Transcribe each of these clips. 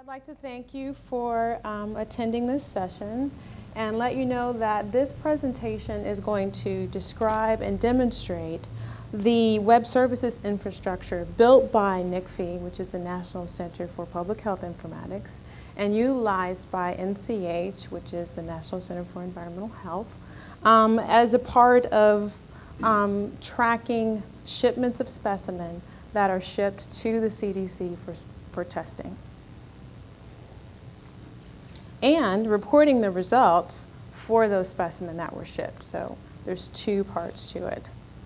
I'd like to thank you for attending this session and let you know that this presentation is going to describe and demonstrate the web services infrastructure built by NCFI, which is the National Center for Public Health Informatics, and utilized by NCH, which is the National Center for Environmental Health, as a part of tracking shipments of specimen that are shipped to the CDC for testing, and reporting the results for those specimens that were shipped. So there's two parts to it.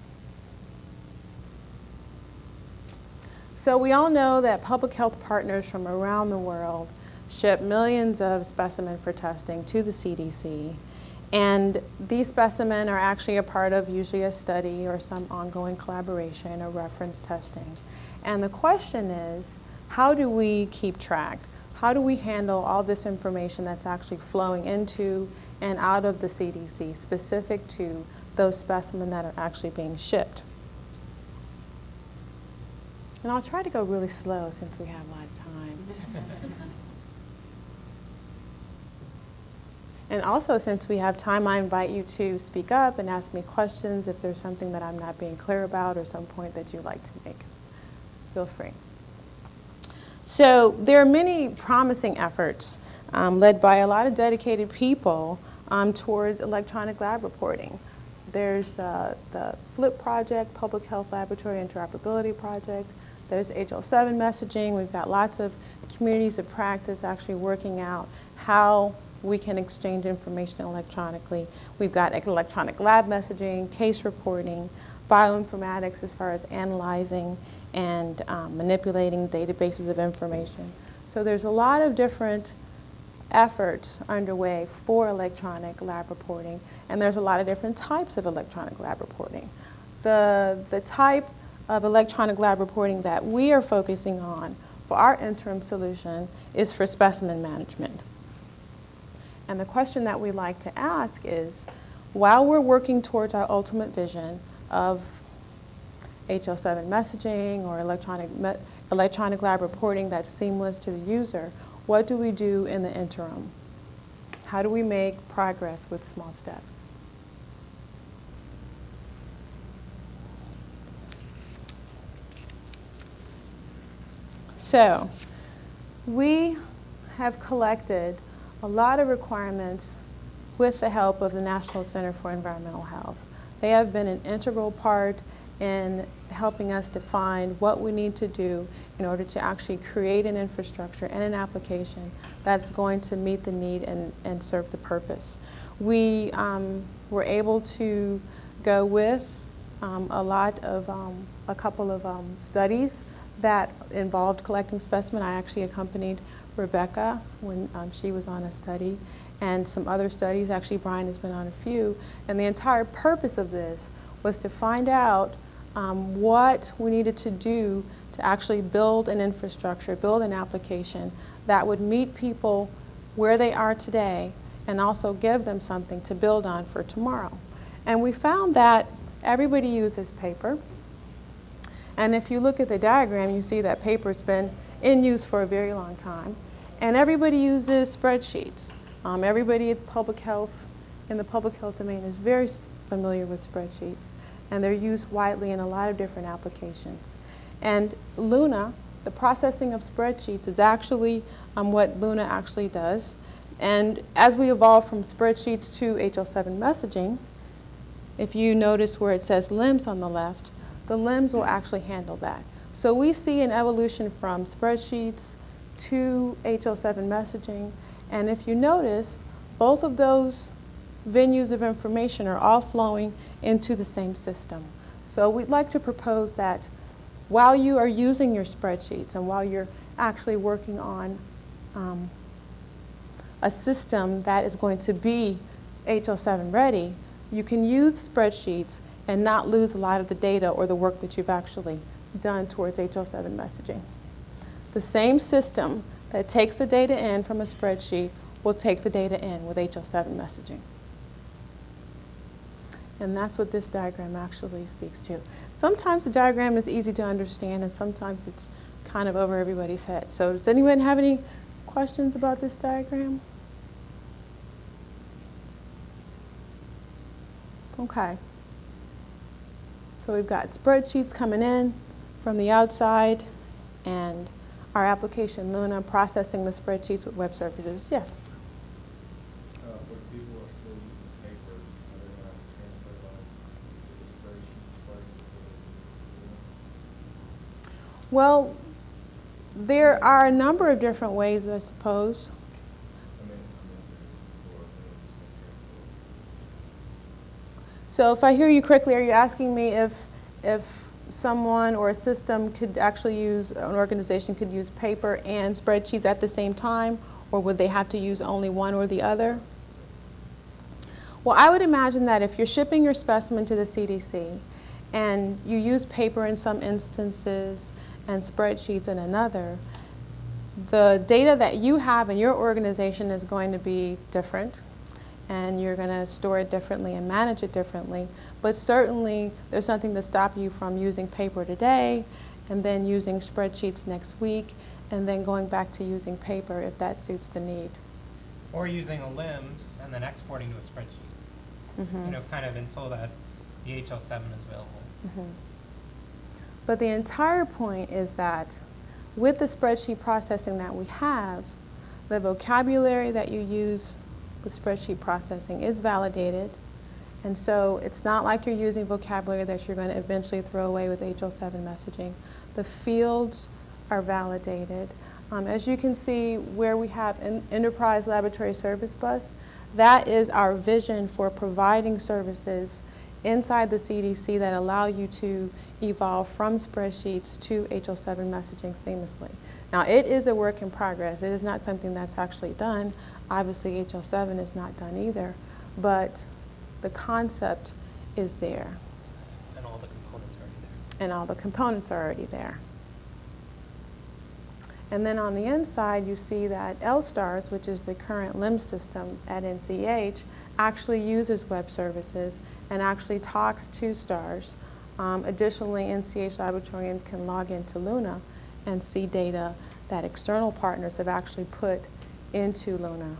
So we all know that public health partners from around the world ship millions of specimens for testing to the CDC. And these specimens are actually a part of usually a study or some ongoing collaboration or reference testing. And the question is, how do we keep track? How do we handle all this information that's actually flowing into and out of the CDC specific to those specimens that are actually being shipped? And I'll try to go really slow since we have a lot of time. And also, since we have time, I invite you to speak up and ask me questions if there's something that I'm not being clear about or some point that you'd like to make. Feel free. So there are many promising efforts led by a lot of dedicated people towards electronic lab reporting. There's the FLIP project, Public Health Laboratory Interoperability Project. There's HL7 messaging. We've got lots of communities of practice actually working out how we can exchange information electronically. We've got electronic lab messaging, case reporting, bioinformatics as far as analyzing and manipulating databases of information. So there's a lot of different efforts underway for electronic lab reporting, and there's a lot of different types of electronic lab reporting. The type of electronic lab reporting that we are focusing on for our interim solution is for specimen management. And the question that we like to ask is, while we're working towards our ultimate vision of HL7 messaging or electronic lab reporting that's seamless to the user, what do we do in the interim? How do we make progress with small steps? So we have collected a lot of requirements with the help of the National Center for Environmental Health. They have been an integral part in helping us define what we need to do in order to actually create an infrastructure and an application that's going to meet the need and serve the purpose. We were able to go with a couple of studies that involved collecting specimen. I actually accompanied Rebecca when she was on a study, and some other studies. Actually, Brian has been on a few. And the entire purpose of this was to find out what we needed to do to actually build an infrastructure, build an application that would meet people where they are today and also give them something to build on for tomorrow. And we found that everybody uses paper. And if you look at the diagram, you see that paper's been in use for a very long time. And everybody uses spreadsheets. Everybody in the public health domain is very familiar with spreadsheets. And they're used widely in a lot of different applications. And Luna, the processing of spreadsheets, is actually what Luna actually does. And as we evolve from spreadsheets to HL7 messaging, if you notice where it says LIMS on the left, the LIMS will actually handle that. So we see an evolution from spreadsheets to HL7 messaging. And if you notice, both of those venues of information are all flowing into the same system. So we'd like to propose that while you are using your spreadsheets and while you're actually working on a system that is going to be HL7 ready, you can use spreadsheets and not lose a lot of the data or the work that you've actually done towards HL7 messaging. The same system that takes the data in from a spreadsheet will take the data in with HL7 messaging. And that's what this diagram actually speaks to. Sometimes the diagram is easy to understand and sometimes it's kind of over everybody's head. So does anyone have any questions about this diagram? Okay. So we've got spreadsheets coming in from the outside, and our application, Luna, processing the spreadsheets with web services. Yes? But people are still using paper. Are they going to transfer those to the spreadsheets first before they do it? Well, there are a number of different ways, I suppose. So if I hear you correctly, are you asking me if someone or a system could actually use, an organization could use paper and spreadsheets at the same time, or would they have to use only one or the other? Well, I would imagine that if you're shipping your specimen to the CDC and you use paper in some instances and spreadsheets in another, the data that you have in your organization is going to be different, and you're going to store it differently and manage it differently. But certainly, there's nothing to stop you from using paper today and then using spreadsheets next week and then going back to using paper if that suits the need. Or using a LIMS and then exporting to a spreadsheet. Mm-hmm. You know, kind of until that the HL7 is available. Mm-hmm. But the entire point is that with the spreadsheet processing that we have, the vocabulary that you use with spreadsheet processing is validated. And so it's not like you're using vocabulary that you're going to eventually throw away with HL7 messaging. The fields are validated. As you can see where we have an Enterprise Laboratory Service Bus, that is our vision for providing services inside the CDC that allow you to evolve from spreadsheets to HL7 messaging seamlessly. Now, it is a work in progress. It is not something that's actually done. Obviously, HL7 is not done either, but the concept is there. And all the components are already there. And all the components are already there. And then on the inside, you see that LSTARS, which is the current LIMS system at NCH, actually uses web services and actually talks to STARS. Additionally, NCH laboratorians can log into Luna and see data that external partners have actually put into Luna.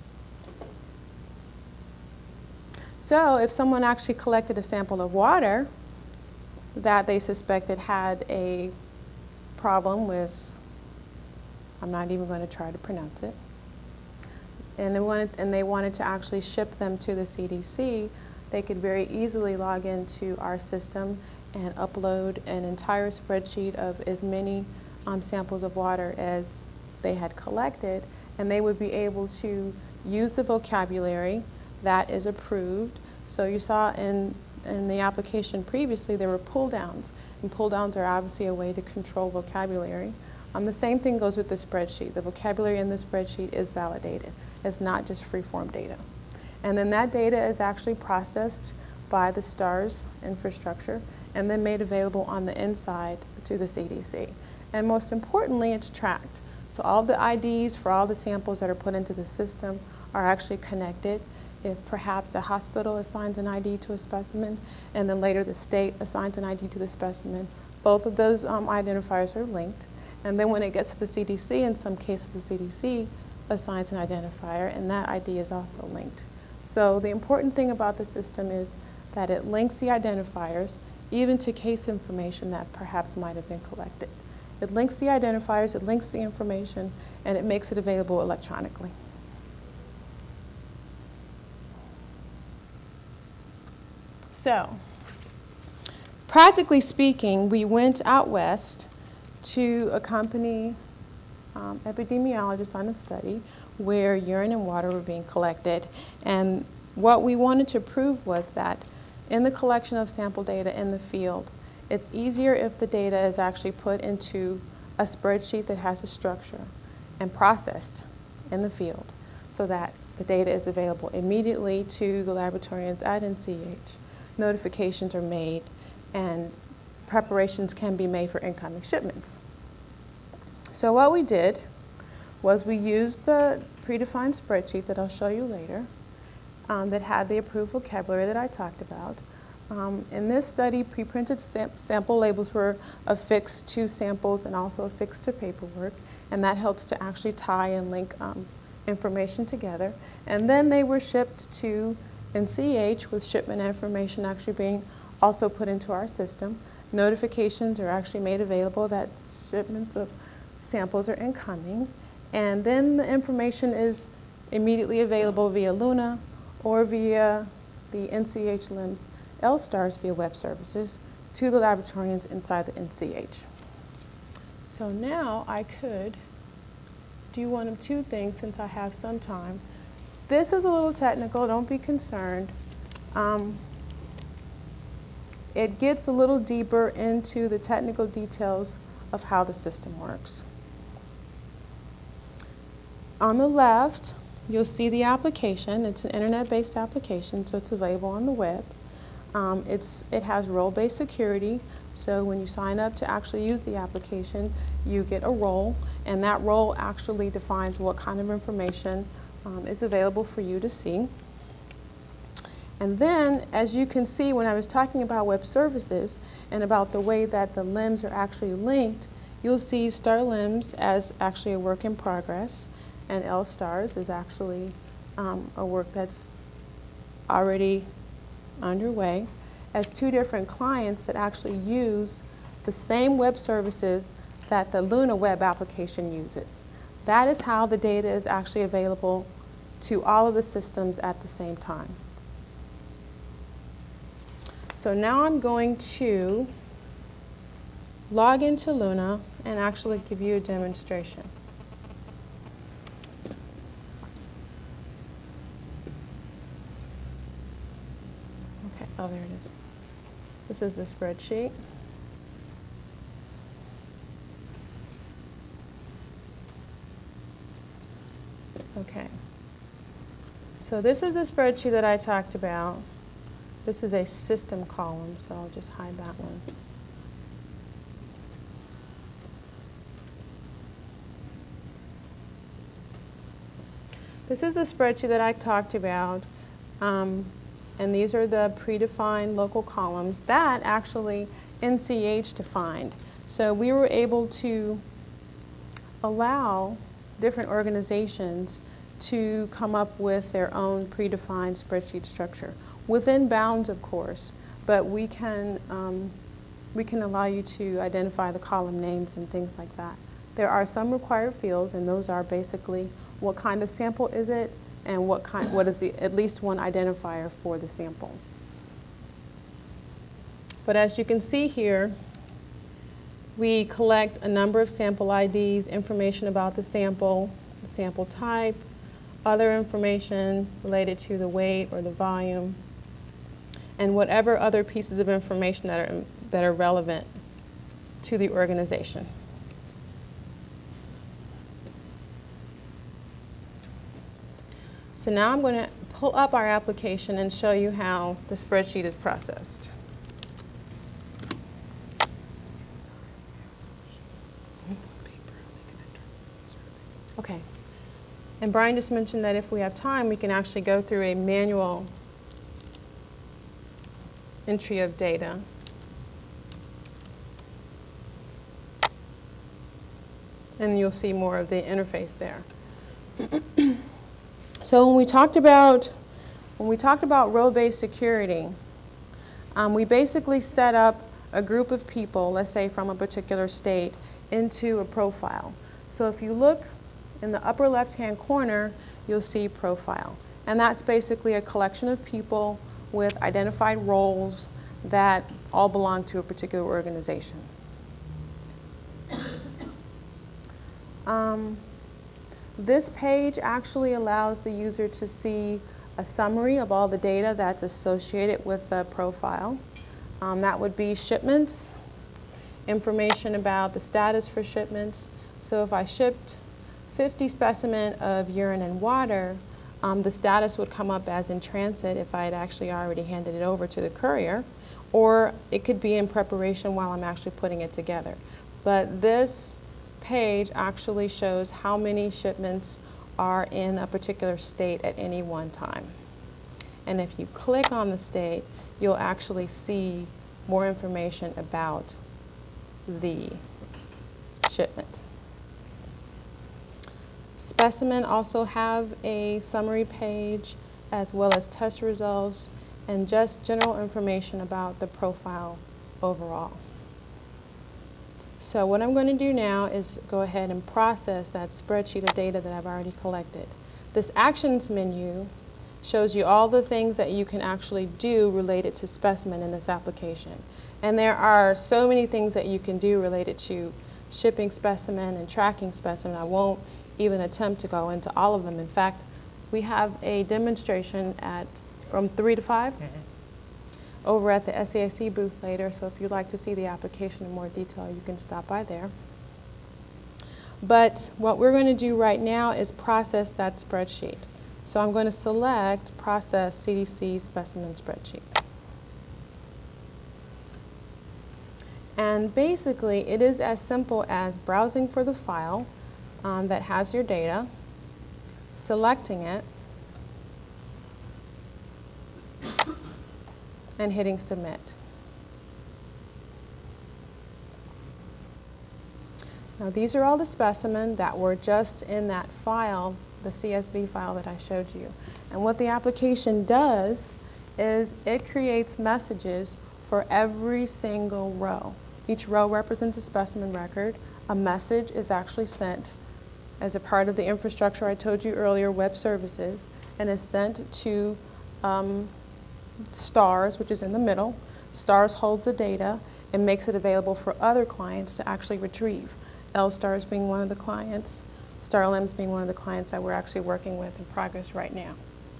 So if someone actually collected a sample of water that they suspected had a problem with, I'm not even going to try to pronounce it, and they wanted to actually ship them to the CDC, they could very easily log into our system and upload an entire spreadsheet of as many samples of water as they had collected, and they would be able to use the vocabulary that is approved. So you saw in the application previously there were pull downs, and pull downs are obviously a way to control vocabulary. The same thing goes with the spreadsheet. The vocabulary in the spreadsheet is validated. It's not just free-form data. And then that data is actually processed by the STARS infrastructure and then made available on the inside to the CDC. And most importantly, it's tracked. So all the IDs for all the samples that are put into the system are actually connected. If perhaps a hospital assigns an ID to a specimen and then later the state assigns an ID to the specimen, both of those identifiers are linked. And then when it gets to the CDC, in some cases the CDC assigns an identifier, and that ID is also linked. So the important thing about the system is that it links the identifiers even to case information that perhaps might have been collected. It links the identifiers, it links the information, and it makes it available electronically. So, practically speaking, we went out west to accompany epidemiologists on a study where urine and water were being collected. And what we wanted to prove was that in the collection of sample data in the field, it's easier if the data is actually put into a spreadsheet that has a structure and processed in the field so that the data is available immediately to the laboratorians at NCH. Notifications are made and preparations can be made for incoming shipments. So what we did was we used the predefined spreadsheet that I'll show you later that had the approved vocabulary that I talked about. In this study, preprinted sample labels were affixed to samples and also affixed to paperwork, and that helps to actually tie and link information together. And then they were shipped to NCH with shipment information actually being also put into our system. Notifications are actually made available that shipments of samples are incoming, and then the information is immediately available via Luna or via the NCH LIMS L-STARS via web services to the laboratorians inside the NCH. So now I could do one of two things since I have some time. This is a little technical, don't be concerned. It gets a little deeper into the technical details of how the system works. On the left, you'll see the application. It's an internet-based application, so it's available on the web. It has role-based security, so when you sign up to actually use the application, you get a role, and that role actually defines what kind of information is available for you to see. And then, as you can see, when I was talking about web services and about the way that the LIMS are actually linked, you'll see STAR LIMS as actually a work in progress, and L-STARS is actually a work that's already underway, as two different clients that actually use the same web services that the Luna web application uses. That is how the data is actually available to all of the systems at the same time. So now I'm going to log into Luna and actually give you a demonstration. Okay, oh, there it is. This is the spreadsheet. Okay. So this is the spreadsheet that I talked about. This is a system column, so I'll just hide that one. This is the spreadsheet that I talked about, and these are the predefined local columns that actually NCH defined. So we were able to allow different organizations to come up with their own predefined spreadsheet structure, within bounds, of course, but we can allow you to identify the column names and things like that. There are some required fields, and those are basically what kind of sample is it, and what is at least one identifier for the sample. But as you can see here, we collect a number of sample IDs, information about the sample type, other information related to the weight or the volume, and whatever other pieces of information that are relevant to the organization. So now I'm going to pull up our application and show you how the spreadsheet is processed. Okay. And Brian just mentioned that if we have time, we can actually go through a manual entry of data. And you'll see more of the interface there. So when we talked about role-based security, we basically set up a group of people, let's say from a particular state, into a profile. So if you look in the upper left-hand corner, you'll see profile. And that's basically a collection of people with identified roles that all belong to a particular organization. This page actually allows the user to see a summary of all the data that's associated with the profile. That would be shipments, information about the status for shipments. So if I shipped 50 specimens of urine and water, the status would come up as in transit if I had actually already handed it over to the courier, or it could be in preparation while I'm actually putting it together. But this page actually shows how many shipments are in a particular state at any one time. And if you click on the state, you'll actually see more information about the shipment. Specimen also have a summary page as well as test results and just general information about the profile overall. So what I'm going to do now is go ahead and process that spreadsheet of data that I've already collected. This actions menu shows you all the things that you can actually do related to specimen in this application. And there are so many things that you can do related to shipping specimen and tracking specimen. I won't even attempt to go into all of them. In fact, we have a demonstration from 3 to 5 over at the SAIC booth later, so if you'd like to see the application in more detail, you can stop by there. But what we're going to do right now is process that spreadsheet. So I'm going to select Process CDC Specimen Spreadsheet. And basically, it is as simple as browsing for the file that has your data, selecting it, and hitting Submit. Now these are all the specimens that were just in that file, the CSV file that I showed you. And what the application does is it creates messages for every single row. Each row represents a specimen record. A message is actually sent as a part of the infrastructure I told you earlier, web services, and is sent to STARS, which is in the middle. STARS holds the data and makes it available for other clients to actually retrieve. LSTARS being one of the clients, StarLIMS being one of the clients that we're actually working with in progress right now.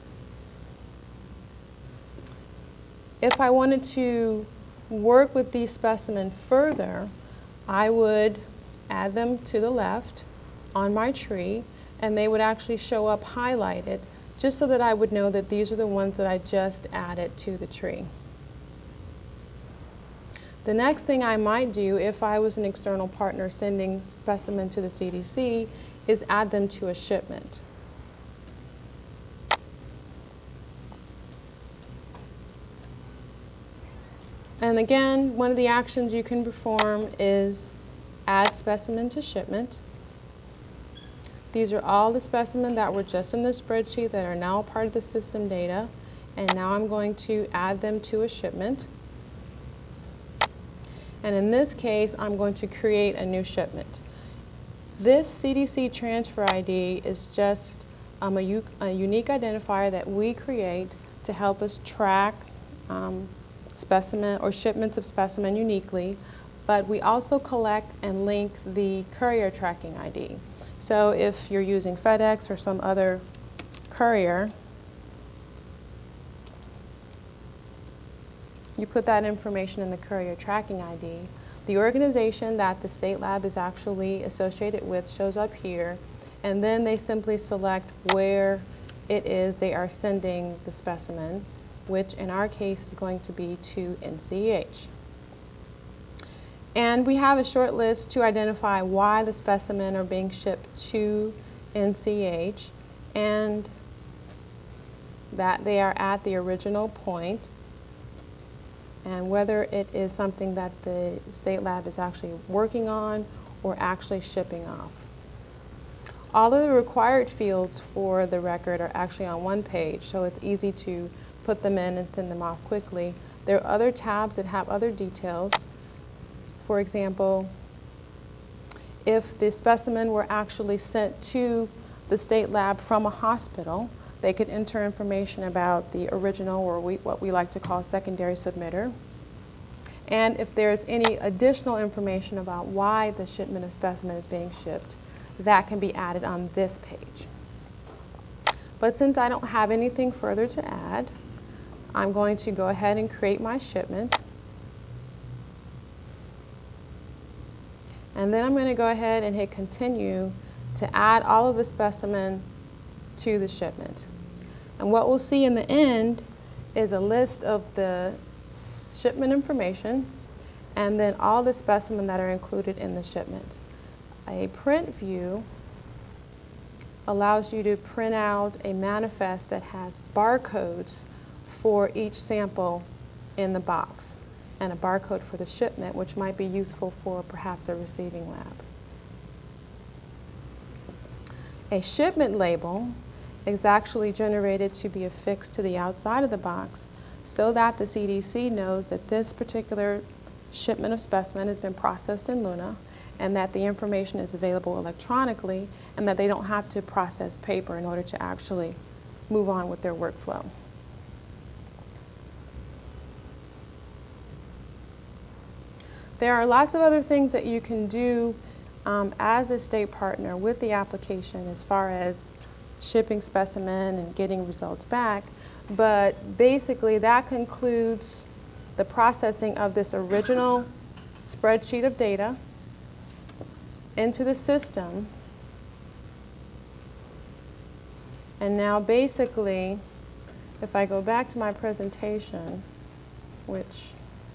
If I wanted to work with these specimens further, I would add them to the left on my tree, and they would actually show up highlighted just so that I would know that these are the ones that I just added to the tree. The next thing I might do if I was an external partner sending specimen to the CDC is add them to a shipment. And again, one of the actions you can perform is add specimen to shipment. These are all the specimens that were just in the spreadsheet that are now part of the system data. And now I'm going to add them to a shipment. And in this case, I'm going to create a new shipment. This CDC transfer ID is just a unique identifier that we create to help us track specimen or shipments of specimen uniquely, but we also collect and link the courier tracking ID. So if you're using FedEx or some other courier, you put that information in the courier tracking ID. The organization that the state lab is actually associated with shows up here, and then they simply select where it is they are sending the specimen, which in our case is going to be to NCH. And we have a short list to identify why the specimen are being shipped to NCH and that they are at the original point, and whether it is something that the state lab is actually working on or actually shipping off. All of the required fields for the record are actually on one page, so it's easy to put them in and send them off quickly. There are other tabs that have other details. For example, if the specimen were actually sent to the state lab from a hospital, they could enter information about the original, or what we like to call secondary submitter. And if there's any additional information about why the shipment of specimen is being shipped, that can be added on this page. But since I don't have anything further to add, I'm going to go ahead and create my shipment. And then I'm going to go ahead and hit continue to add all of the specimen to the shipment. And what we'll see in the end is a list of the shipment information and then all the specimen that are included in the shipment. A print view allows you to print out a manifest that has barcodes for each sample in the box, and a barcode for the shipment, which might be useful for perhaps a receiving lab. A shipment label is actually generated to be affixed to the outside of the box so that the CDC knows that this particular shipment of specimen has been processed in Luna, and that the information is available electronically, and that they don't have to process paper in order to actually move on with their workflow. There are lots of other things that you can do as a state partner with the application as far as shipping specimen and getting results back, but basically that concludes the processing of this original spreadsheet of data into the system. And now basically, if I go back to my presentation, which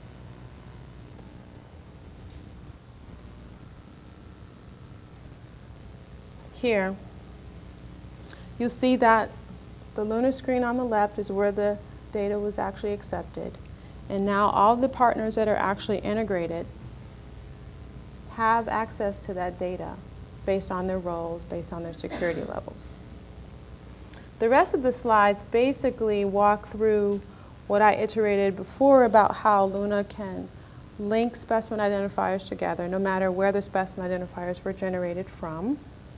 here, you'll see that the Luna screen on the left is where the data was actually accepted. And now all the partners that are actually integrated have access to that data based on their roles, based on their security levels. The rest of the slides basically walk through what I iterated before about how Luna can link specimen identifiers together no matter where the specimen identifiers were generated from.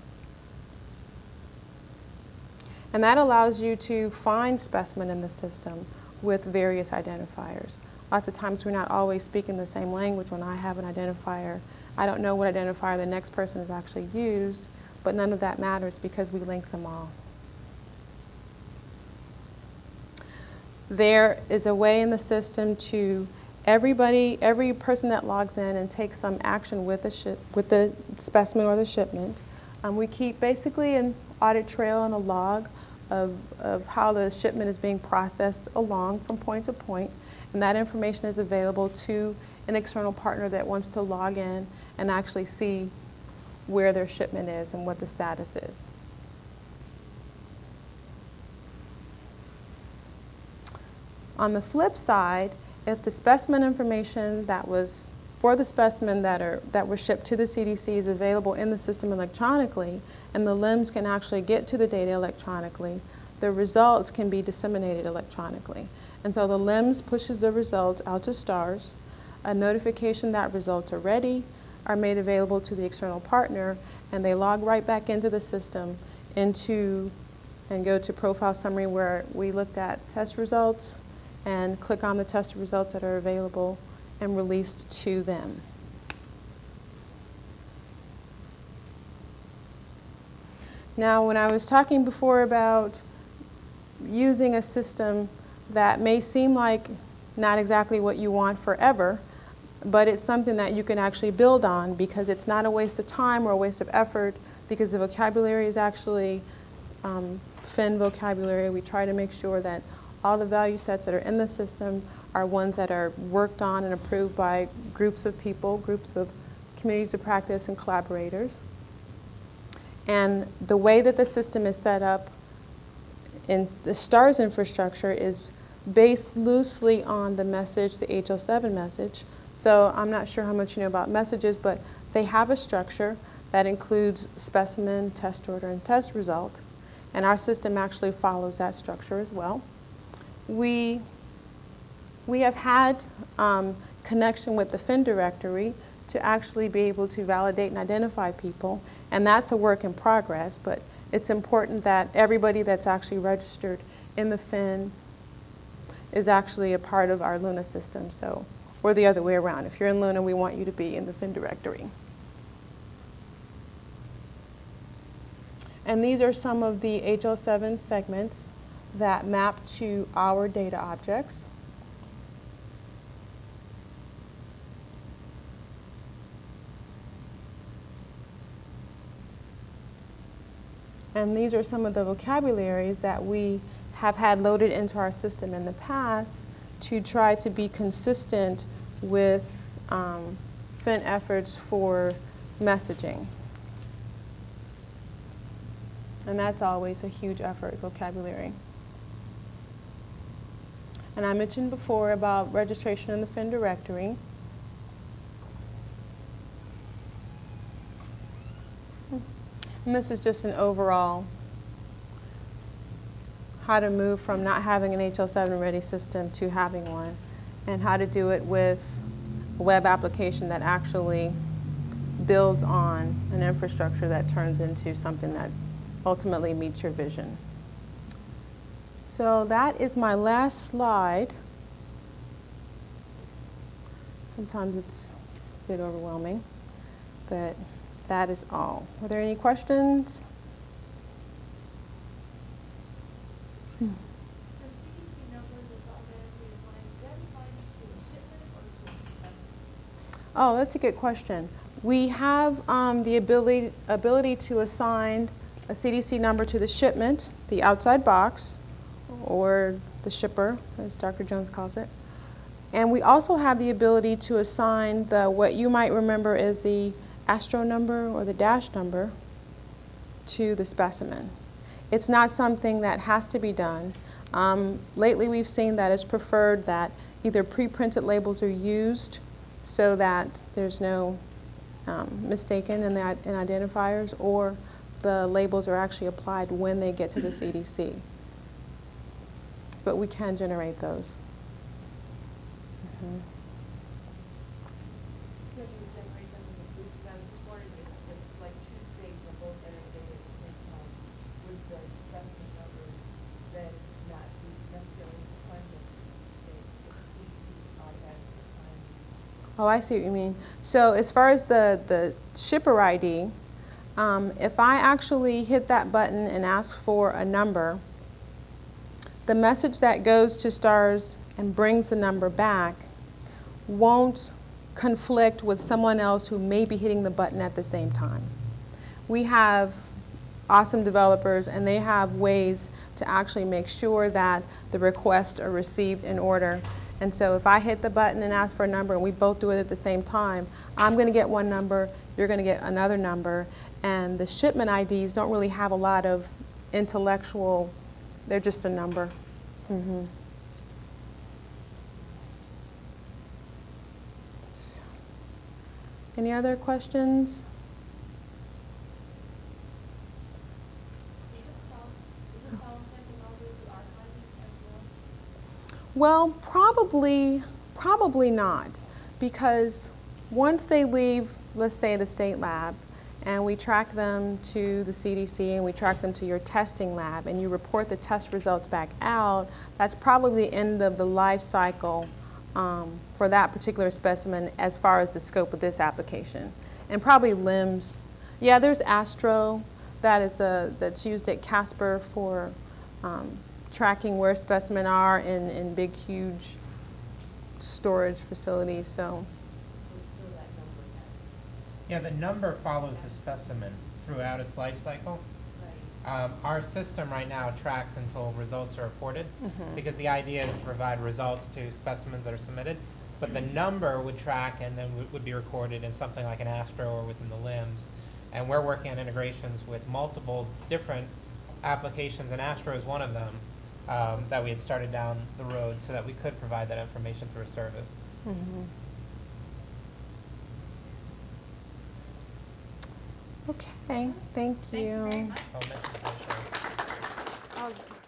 And that allows you to find specimen in the system with various identifiers. Lots of times we're not always speaking the same language. When I have an identifier, I don't know what identifier the next person has actually used, but none of that matters because we link them all. There is a way in the system to every person that logs in and takes some action with the specimen or the shipment. We keep basically an audit trail and a log of how the shipment is being processed along from point to point, and that information is available to an external partner that wants to log in and actually see where their shipment is and what the status is. On the flip side, if the specimen information that was for the specimen that were shipped to the CDC is available in the system electronically, and the LIMS can actually get to the data electronically, the results can be disseminated electronically. And so the LIMS pushes the results out to STARS. A notification that results are ready are made available to the external partner, and they log right back into the system and go to profile summary where we looked at test results and click on the test results that are available and released to them. Now, when I was talking before about using a system that may seem like not exactly what you want forever, but it's something that you can actually build on because it's not a waste of time or a waste of effort, because the vocabulary is actually Fin vocabulary. We try to make sure that all the value sets that are in the system are ones that are worked on and approved by groups of people, groups of communities of practice and collaborators. And the way that the system is set up in the STARS infrastructure is based loosely on the message, the HL7 message. So I'm not sure how much you know about messages, but they have a structure that includes specimen, test order, and test result. And our system actually follows that structure as well. We have had connection with the Fin directory to actually be able to validate and identify people, and that's a work in progress, but it's important that everybody that's actually registered in the Fin is actually a part of our Luna system, so, or the other way around. If you're in Luna, we want you to be in the Fin directory. And these are some of the HL7 segments that map to our data objects. And these are some of the vocabularies that we have had loaded into our system in the past to try to be consistent with Fin efforts for messaging. And that's always a huge effort, vocabulary. And I mentioned before about registration in the Fin directory. And this is just an overall how to move from not having an HL7 ready system to having one, and how to do it with a web application that actually builds on an infrastructure that turns into something that ultimately meets your vision. So that is my last slide. Sometimes it's a bit overwhelming, but that is all. Are there any questions? The CDC number that's automatically assigned, is that assigned to a shipment or to a specimen? Oh, that's a good question. We have the ability to assign a CDC number to the shipment, the outside box, or the shipper, as Dr. Jones calls it. And we also have the ability to assign what you might remember as the ASTRO number or the dash number to the specimen. It's not something that has to be done. Lately we've seen that it's preferred that either pre-printed labels are used so that there's no mistaken in identifiers, or the labels are actually applied when they get to the CDC. But we can generate those. So you would generate them as a group? Because I was just wondering if like two states are both entering data at the same time with the specimen numbers, then not necessarily sequential for each state, if the CDC automatically assigns. Oh, I see what you mean. So as far as the shipper ID, if I actually hit that button and ask for a number, the message that goes to STARS and brings the number back won't conflict with someone else who may be hitting the button at the same time. We have awesome developers, and they have ways to actually make sure that the requests are received in order. And so if I hit the button and ask for a number and we both do it at the same time, I'm going to get one number, you're going to get another number, and the shipment IDs don't really have a lot of intellectual, they're just a number. So, any other questions? Will the follow samples all go through archiving as well? Well, probably not, because once they leave, let's say, the state lab, and we track them to the CDC and we track them to your testing lab, and you report the test results back out, that's probably the end of the life cycle for that particular specimen as far as the scope of this application. And probably LIMS. Yeah, there's ASTRO that's used at Casper for tracking where specimen are in big, huge storage facilities. So. It's still that number then? Yeah, the number follows the specimen throughout its life cycle. Right. Our system right now tracks until results are reported, because the idea is to provide results to specimens that are submitted. But the number would track and then would be recorded in something like an ASTRO or within the LIMS. And we're working on integrations with multiple different applications, and ASTRO is one of them, that we had started down the road so that we could provide that information through a service. Okay, thank you. Thank you very much. I'll mention the insurance. Oh,